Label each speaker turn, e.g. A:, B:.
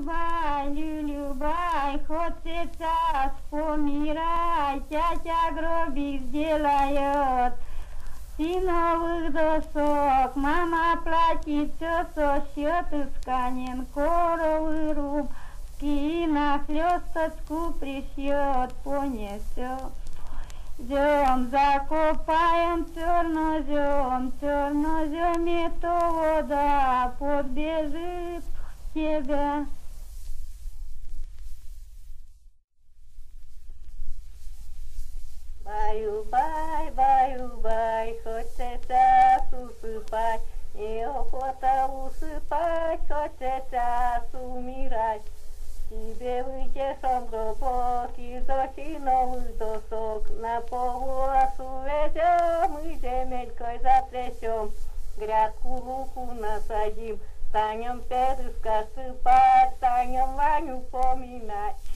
A: Любай, хоть сейчас помирай, тятя гробик сделает из новых досок. Мама платит все со счета тканин, коровы рубки, нахлёсточку пришьет, понесет. Зем закопаем чернозем, это вода подбежит к тебе. Баю-бай, хоть сейчас усыпай, неохота усыпать, хоть сейчас умирать. Тебе вытешем гробок из осиновых досок, на полосу везем и земелькой затрясем, грядку луку насадим, станем перышка сыпать, станем Ваню поминать.